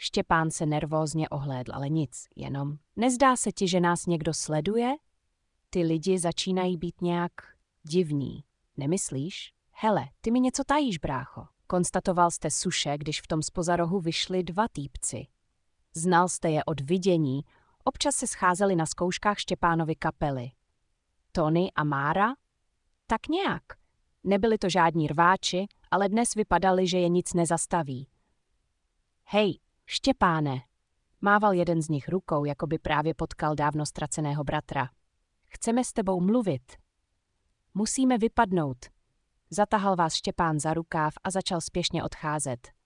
Štěpán se nervózně ohlédl, ale nic, jenom. Nezdá se ti, že nás někdo sleduje? Ty lidi začínají být nějak divní, nemyslíš? Hele, ty mi něco tajíš, brácho. Konstatoval jste Suše, když v tom zpoza rohu vyšli 2 týpci. Znal jste je od vidění, občas se scházeli na zkouškách Štěpánovy kapely. Tony a Mára? Tak nějak. Nebyli to žádní rváči, ale dnes vypadali, že je nic nezastaví. Hej, Štěpáne, mával jeden z nich rukou, jako by právě potkal dávno ztraceného bratra. Chceme s tebou mluvit. Musíme vypadnout. Zatahal vás Štěpán za rukáv a začal spěšně odcházet.